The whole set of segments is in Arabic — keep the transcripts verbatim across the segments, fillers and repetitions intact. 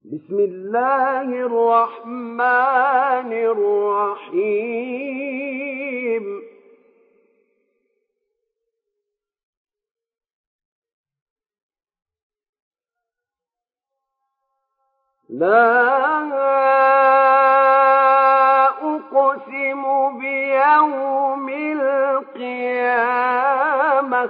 بسم الله الرحمن الرحيم لا أقسم بيوم القيامة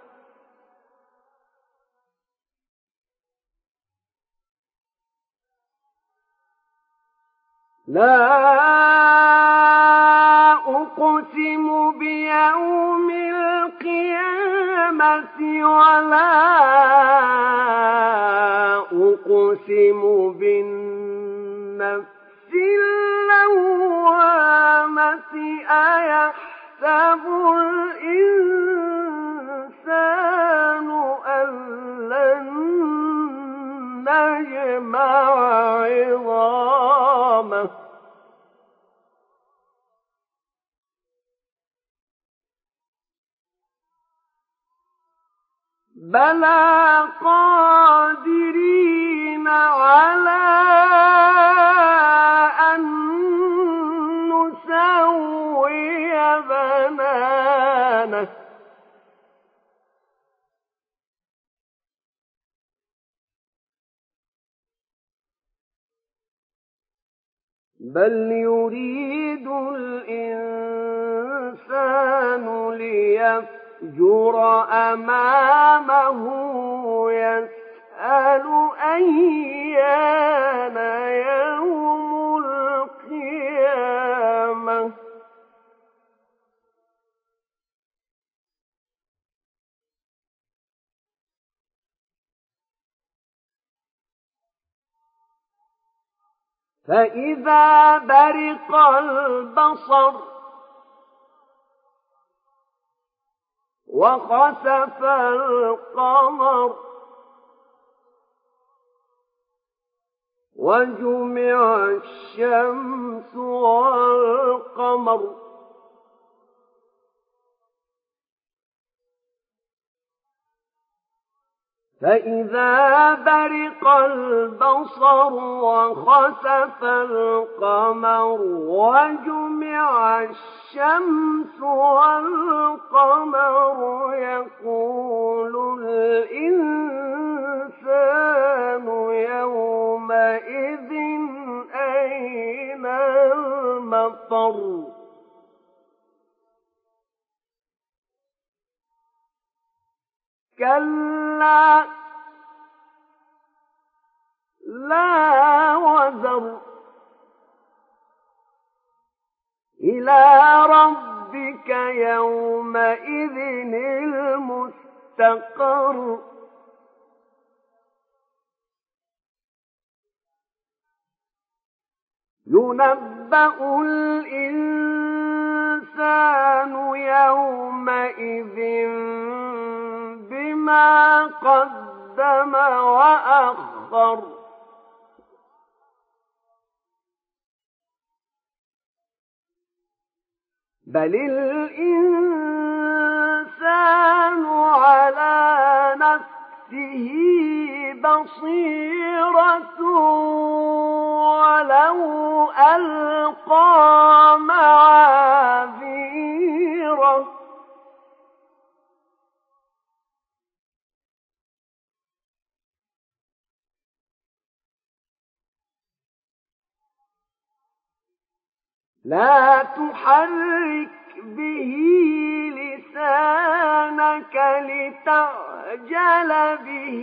لا أقسم بيوم القيامة ولا أقسم بالنفس اللوامة أيحسب الإنسان أن لن نجمع عظامه بلى قادرين على أن نسوي بنانه بل يريد الإنسان ليفجر أمامه يسأل أيان يوم القيامة فإذا برق البصر وخسف القمر وجمع الشمس والقمر فإذا برق البصر وخسف القمر وجمع الشمس والقمر يقول الإنسان يومئذ أين المفر كلا لا وزر إلى ربك يومئذ المستقر ينبأ الإنسان يومئذ بما قدم وأخر بل الإنسان على نفسه بصيرة ولو ألقى معاذيره لا تحرك به لسانك لتعجل به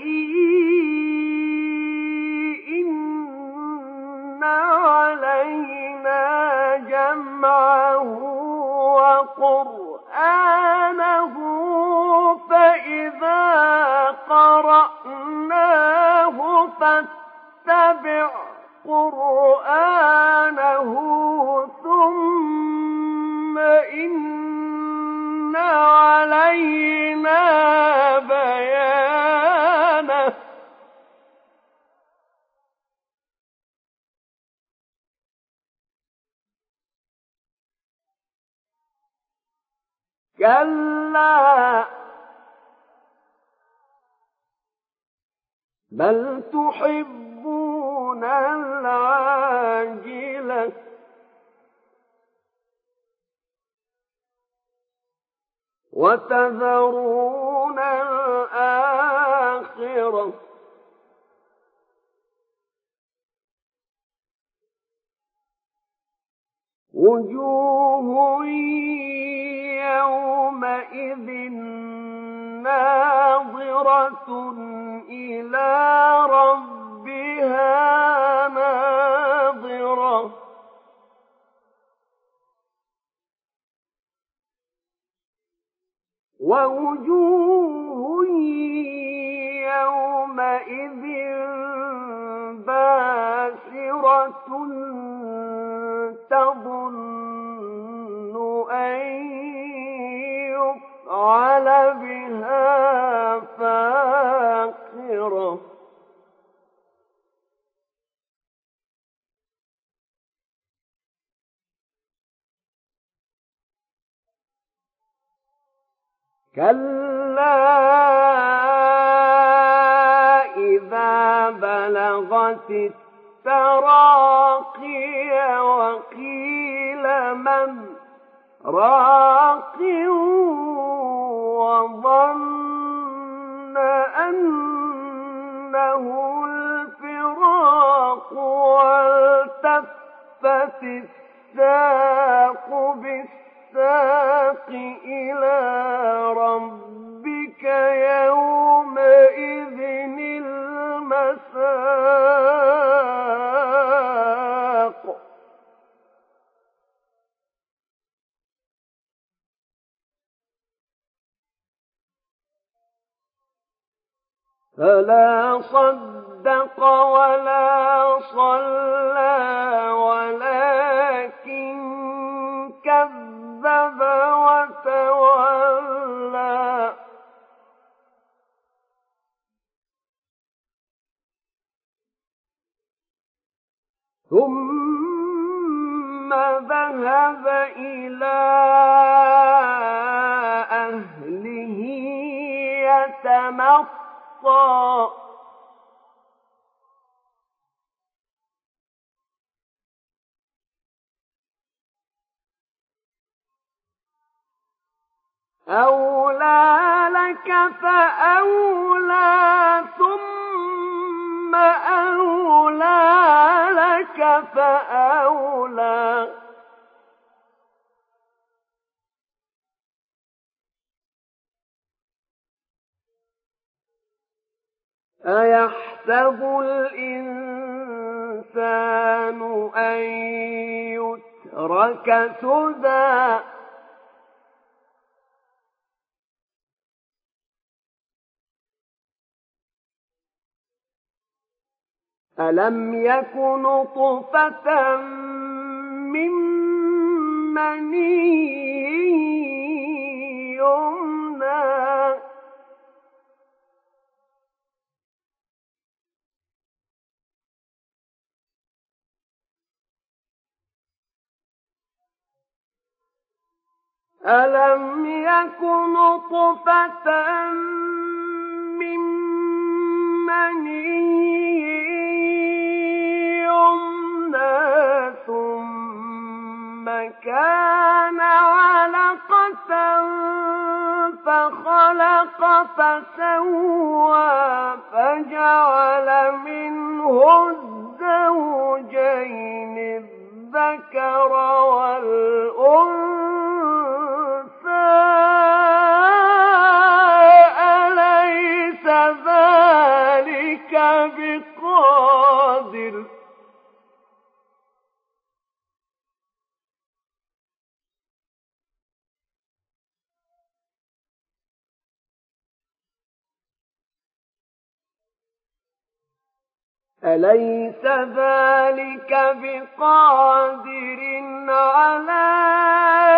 إن علينا جمعه وقرآنه فإذا قرأناه فاتبع قرآنه ثم إن علينا بيانه كلا بل تحبون العاجلة وتذرون الآخرة وجوه يومئذ ناظرة إلى ربها ناظرة ووجوه يومئذ باسرة تظن أن يفعل بها فاقرة كلا إذا بلغت التراقي وقيل من راق وظن أنه الفراق والتفت الساق بالساق إلى ربك يومئذ المساق فلا صدق ولا صلى ولكن كذب وتولى ثم ذهب إلى أهله يتمطى أولى لك فأولى ثم أولى لك فأولى أيحسب الإنسان أن يترك سدى ألم يك نطفة من مني يمنى ألم يك نطفة من مني يمنى ثم كان علقة فخلق فسوى فجعل منه الزوجين الذكر والأنثى أليس ذلك بقادر أليس ذلك بقادر على